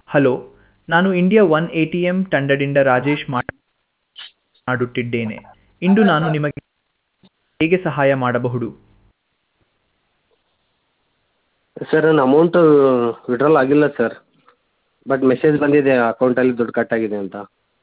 Hello, ನಾನು India one ATM ತಂಡದಿಂದ ರಾಜೇಶ್ ಮಾಡುತ್ತಿದ್ದೇನೆ. ಇಂದು ನಾನು ನಿಮಗೆ ಹೇಗೆ ಸಹಾಯ ಮಾಡಬಹುದು? ಸರ್ ನನ್ನ ಅಮೌಂಟು ವಿಡ್ರಾಲ್ ಆಗಿಲ್ಲ ಸರ್. ಬಟ್ ಮೆಸೇಜ್ ಬಂದಿದೆ ಅಕೌಂಟಲ್ಲಿ ದುಡ್ಡು ಕಟ್ ಆಗಿದೆ ಅಂತ.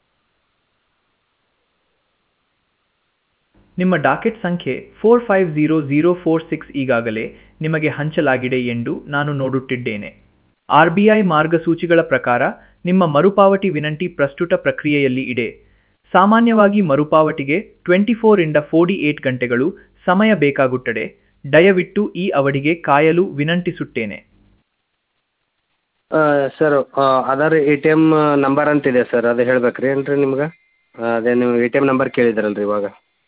ನಿಮ್ಮ ಡಾಕೆಟ್ ಸಂಖ್ಯೆ 450046 ಈಗಾಗಲೇ ನಿಮಗೆ ಹಂಚಲಾಗಿದೆ ಎಂದು ನಾನು ನೋಡುತ್ತಿದ್ದೇನೆ. RBI ಮಾರ್ಗಸೂಚಿಗಳ ಪ್ರಕಾರ ನಿಮ್ಮ ಮರುಪಾವತಿ ವಿನಂತಿ ಪ್ರಸ್ತುತ ಪ್ರಕ್ರಿಯೆಯಲ್ಲಿ ಇದೆ. ಸಾಮಾನ್ಯವಾಗಿ ಮರುಪಾವತಿಗೆ 24 ರಿಂದ 48 ಗಂಟೆಗಳು ಸಮಯ ಬೇಕಾಗುತ್ತದೆ. ದಯವಿಟ್ಟು ಈ ಅವಧಿಗೆ ಕಾಯಲು ವಿನಂತಿಸುತ್ತೇನೆ. ಸರ್ ಆಧಾರ್ ATM ನಂಬರ್ ಅಂತಿದೆ ಸರ್, ಅದು ಹೇಳ್ಬೇಕ್ರಿ ಏನ್ರಿ ನಿಮ್ಗೆ? ಅದೇ ನೀವು ATM ನಂಬರ್ ಕೇಳಿದ್ರಲ್ರಿ ಇವಾಗ.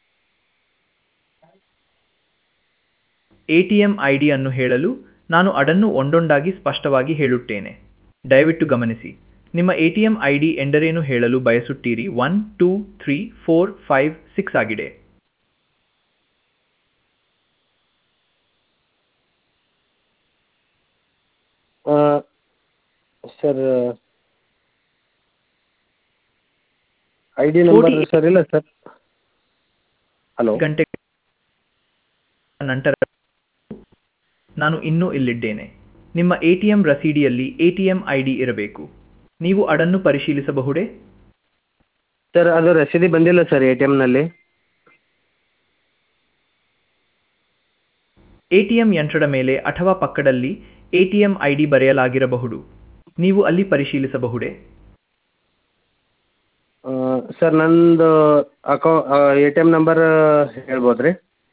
ATM ID ಅನ್ನು ಹೇಳಲು ನಾನು ಅದನ್ನು ಒಂದೊಂದಾಗಿ ಸ್ಪಷ್ಟವಾಗಿ ಹೇಳುತ್ತೇನೆ. ದಯವಿಟ್ಟು ಗಮನಿಸಿ. ನಿಮ್ಮ ATM ID ಎಂದರೇನು ಹೇಳಲು ಬಯಸುತ್ತೀರಿ? 1 2 3 4 5 6 ಆಗಿದೆ. ಸರ್ ID ನಂಬರ್ ಸರ್ ಇಲ್ಲ ಸರ್. ಹಲೋ, ಗಂಟೆ ನಂತರ ನಾನು ಇನ್ನೂ ಇಲ್ಲಿದ್ದೇನೆ. ನಿಮ್ಮ ATM ರಸೀದಿಯಲ್ಲಿ ATM ID ಇರಬೇಕು. ನೀವು ಅದನ್ನು ಪರಿಶೀಲಿಸಬಹುದೇ? ಸರ್ ಅದು ರಸೀದಿ ಬಂದಿಲ್ಲ ಸರ್ ATMನಲ್ಲಿ. ATM ಯಂತ್ರದ ಮೇಲೆ ಅಥವಾ ಪಕ್ಕದಲ್ಲಿ ATM ID ಬರೆಯಲಾಗಿರಬಹುದು. ನೀವು ಅಲ್ಲಿ ಪರಿಶೀಲಿಸಬಹುದೇ? ಸರ್ ನಂದು ATM ನಂಬರ್ ಹೇಳ್ಬೋದ್ರಿ?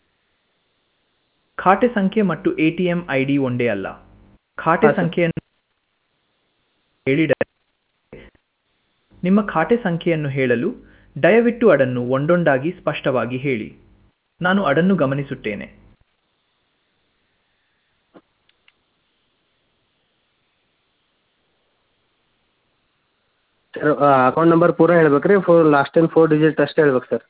ಖಾತೆ ಸಂಖ್ಯೆ ಮತ್ತು ATM ID ಒಂದೇ ಅಲ್ಲ. ಖಾತೆ ಸಂಖ್ಯೆಯನ್ನು ಹೇಳಿದರೆ ನಿಮ್ಮ ಖಾತೆ ಸಂಖ್ಯೆಯನ್ನು ಹೇಳಲು ದಯವಿಟ್ಟು ಅದನ್ನು ಒಂದೊಂದಾಗಿ ಸ್ಪಷ್ಟವಾಗಿ ಹೇಳಿ. ನಾನು ಅದನ್ನು ಗಮನಿಸುತ್ತೇನೆ. ಸರ್ ಅಕೌಂಟ್ ನಂಬರ್ ಪೂರ ಹೇಳ್ಬೇಕ್ರಿ? ಲಾಸ್ಟಿನ 4 ಡಿಜಿಟ್ ಅಷ್ಟೇ ಹೇಳ್ಬೇಕು ಸರ್?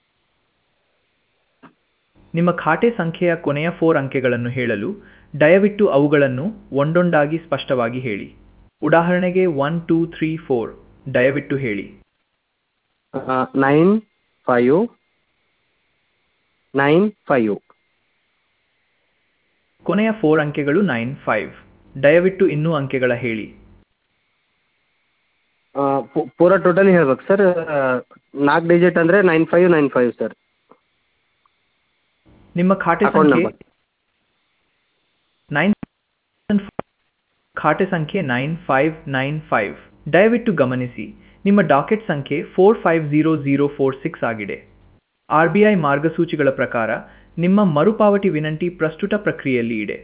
ನಿಮ್ಮ ಖಾತೆ ಸಂಖ್ಯೆಯ ಕೊನೆಯ 4 ಅಂಕೆಗಳನ್ನು ಹೇಳಲು ದಯವಿಟ್ಟು ಅವುಗಳನ್ನು ಒಂದೊಂದಾಗಿ ಸ್ಪಷ್ಟವಾಗಿ ಹೇಳಿ. ಉದಾಹರಣೆಗೆ 1 2 3 4 ದಯವಿಟ್ಟು ಹೇಳಿ. 9595. ಕೊನೆಯ 4 ಅಂಕೆಗಳು 95. ದಯವಿಟ್ಟು ಇನ್ನೂ ಅಂಕೆಗಳ ಹೇಳಿ. ಪೂರ ಟೋಟಲಿ ಹೇಳ್ಬೇಕು ಸರ್? 4 ಡಿಜಿಟ್ ಅಂದರೆ 9595 ಸರ್. ನಿಮ್ಮ ಖಾತೆ ಅಕೌಂಟ್ ಸಂಖ್ಯೆ ನಂಬರ್ 9595. ದಯವಿಟ್ಟು ಗಮನಿಸಿ, ನಿಮ್ಮ ಡಾಕೆಟ್ ಸಂಖ್ಯೆ 450046 ಆಗಿದೆ. RBI ಮಾರ್ಗಸೂಚಿಗಳ ಪ್ರಕಾರ ನಿಮ್ಮ ಮರುಪಾವತಿ ವಿನಂತಿ ಪ್ರಸ್ತುತ ಪ್ರಕ್ರಿಯೆಯಲ್ಲಿ ಇದೆ.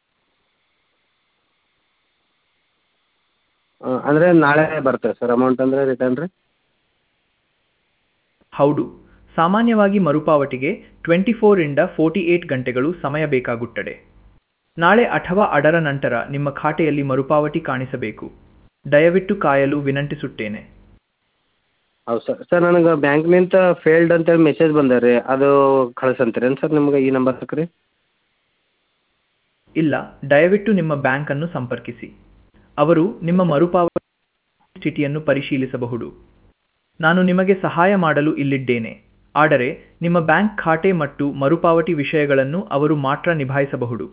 ಅಂದರೆ ನಾಳೆ ಬರ್ತದೆ ಸರ್ ಅಮೌಂಟ್ ಅಂದರೆ ರಿಟರ್ನ್ ರೀ? ಹೌದು, ಸಾಮಾನ್ಯವಾಗಿ ಮರುಪಾವತಿಗೆ 24 ರಿಂದ 48 ಗಂಟೆಗಳು ಸಮಯ ಬೇಕಾಗುತ್ತದೆ. ನಾಳೆ ಅಥವಾ ಅದರ ನಂತರ ನಿಮ್ಮ ಖಾತೆಯಲ್ಲಿ ಮರುಪಾವತಿ ಕಾಣಿಸಬೇಕು. ದಯವಿಟ್ಟು ಕಾಯಲು ವಿನಂತಿಸುತ್ತೇನೆ. ಹೌದು ಸರ್. ಸರ್ ನನಗೆ ಬ್ಯಾಂಕ್ನಿಂದ ಫೇಲ್ಡ್ ಅಂತೇಳಿ ಮೆಸೇಜ್ ಬಂದ ರೀ, ಅದು ಕಳ್ಸಂತೀರೇನು ಸರ್ ನಿಮ್ಗೆ ಈ ನಂಬರ್ಗೆ ರೀ? ಇಲ್ಲ, ದಯವಿಟ್ಟು ನಿಮ್ಮ ಬ್ಯಾಂಕ್ ಅನ್ನು ಸಂಪರ್ಕಿಸಿ. ಅವರು ನಿಮ್ಮ ಮರುಪಾವತಿ ಸ್ಥಿತಿಯನ್ನು ಪರಿಶೀಲಿಸಬಹುದು. ನಾನು ನಿಮಗೆ ಸಹಾಯ ಮಾಡಲು ಇಲ್ಲಿದ್ದೇನೆ, ಆದರೆ ನಿಮ್ಮ ಬ್ಯಾಂಕ್ ಖಾತೆ ಮತ್ತು ಮರುಪಾವತಿ ವಿಷಯಗಳನ್ನು ಅವರು ಮಾತ್ರ ನಿಭಾಯಿಸಬಹುದು.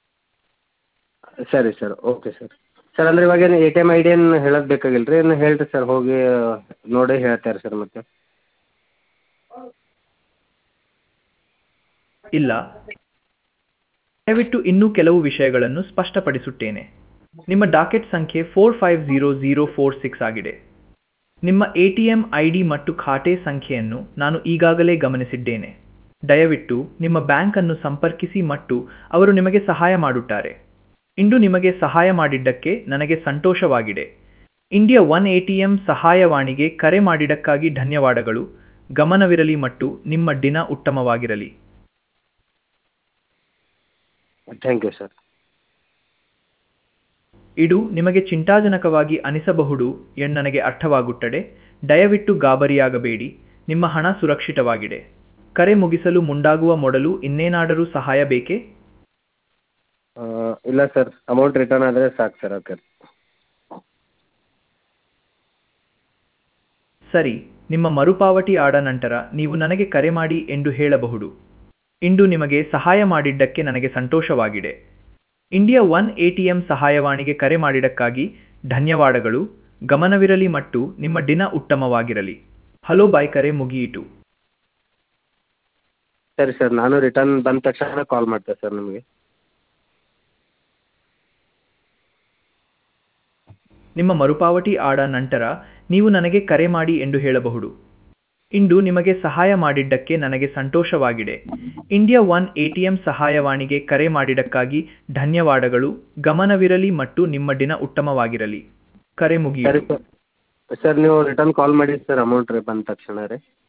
ಸರಿ ಸರ್, ಓಕೆ ಸರ್. ಸರ್ ಅಂದರೆ ಇವಾಗ ಏನು ATM ID ಏನು ಹೇಳೋದು ಬೇಕಾಗಿಲ್ಲ ರೀ? ಏನು ಹೇಳಿರಿ ಸರ್, ಹೋಗಿ ನೋಡಿ ಹೇಳ್ತಾರೆ ಸರ್ ಮತ್ತೆ? ಇಲ್ಲ, ದಯವಿಟ್ಟು ಇನ್ನೂ ಕೆಲವು ವಿಷಯಗಳನ್ನು ಸ್ಪಷ್ಟಪಡಿಸುತ್ತೇನೆ. ನಿಮ್ಮ ಡಾಕೆಟ್ ಸಂಖ್ಯೆ 450046 ಆಗಿದೆ. ನಿಮ್ಮ ATM ID ಮತ್ತು ಖಾತೆ ಸಂಖ್ಯೆಯನ್ನು ನಾನು ಈಗಾಗಲೇ ಗಮನಿಸಿದ್ದೇನೆ. ದಯವಿಟ್ಟು ನಿಮ್ಮ ಬ್ಯಾಂಕ್ ಅನ್ನು ಸಂಪರ್ಕಿಸಿ ಮತ್ತು ಅವರು ನಿಮಗೆ ಸಹಾಯ ಮಾಡುತ್ತಾರೆ. ಇಂದು ನಿಮಗೆ ಸಹಾಯ ಮಾಡಿದ್ದಕ್ಕೆ ನನಗೆ ಸಂತೋಷವಾಗಿದೆ. ಇಂಡಿಯಾ ಒನ್ ATM ಸಹಾಯವಾಣಿಗೆ ಕರೆ ಮಾಡಿದ್ದಕ್ಕಾಗಿ ಧನ್ಯವಾದಗಳು. ಗಮನವಿರಲಿ ಮತ್ತು ನಿಮ್ಮ ದಿನ ಉತ್ತಮವಾಗಿರಲಿ. Thank you sir. ಇದು ನಿಮಗೆ ಚಿಂತಾಜನಕವಾಗಿ ಅನಿಸಬಹುದು ಎಂದು ನನಗೆ ಅರ್ಥವಾಗುತ್ತದೆ. ದಯವಿಟ್ಟು ಗಾಬರಿಯಾಗಬೇಡಿ, ನಿಮ್ಮ ಹಣ ಸುರಕ್ಷಿತವಾಗಿದೆ. ಕರೆ ಮುಗಿಸಲು ಮುಂದಾಗುವ ಮೊದಲು ಇನ್ನೇನಾದರೂ ಸಹಾಯ ಬೇಕೇ? ಇಲ್ಲ ಸರ್, ಅಮೌಂಟ್ ರಿಟರ್ನ್ ಆದರೆ ಸಾಕು ಸರ್. ಓಕೆ. ಸರಿ, ನಿಮ್ಮ ಮರುಪಾವತಿ ಆದ ನಂತರ ನೀವು ನನಗೆ ಕರೆ ಮಾಡಿ ಎಂದು ಹೇಳಬಹುದು. ಇಂದು ನಿಮಗೆ ಸಹಾಯ ಮಾಡಿದ್ದಕ್ಕೆ ನನಗೆ ಸಂತೋಷವಾಗಿದೆ. ಇಂಡಿಯಾ ಒನ್ ಎಟಿಎಂ ಸಹಾಯವಾಣಿಗೆ ಕರೆ ಮಾಡಿದ್ದಕ್ಕಾಗಿ ಧನ್ಯವಾದಗಳು. ಗಮನವಿರಲಿ ಮತ್ತು ನಿಮ್ಮ ದಿನ ಉತ್ತಮವಾಗಿರಲಿ. ಹಲೋ ಬಾಯ್, ಕರೆ ಮುಗಿಯಿತು. ಸರಿ ಸರ್, ನಾನು ರಿಟರ್ನ್ ಬಂದ ತಕ್ಷಣ ಕಾಲ್ ಮಾಡ್ತೇನೆ ಸರ್ ನಿಮಗೆ. ನಿಮ್ಮ ಮರುಪಾವತಿ ಆದ ನಂತರ ನೀವು ನನಗೆ ಕರೆ ಮಾಡಿ ಎಂದು ಹೇಳಬಹುದು. ಇಂದು ನಿಮಗೆ ಸಹಾಯ ಮಾಡಿದ್ದಕ್ಕೆ ನನಗೆ ಸಂತೋಷವಾಗಿದೆ. ಇಂಡಿಯಾ ಒನ್ ಎಟಿಎಂ ಸಹಾಯವಾಣಿಗೆ ಕರೆ ಮಾಡಿದ್ದಕ್ಕಾಗಿ ಧನ್ಯವಾದಗಳು. ಗಮನವಿರಲಿ ಮತ್ತು ನಿಮ್ಮ ದಿನ ಉತ್ತಮವಾಗಿರಲಿ. ಕರೆ ಸರಿ ಮುಗಿಯಿತು. ಸರ್. ಸರ್ ನೀವು ರಿಟರ್ನ್ ಕಾಲ್ ಮಾಡಿ ಸರ್, ಅಮೌಂಟ್ ಬಂದ ತಕ್ಷಣ ರೀ.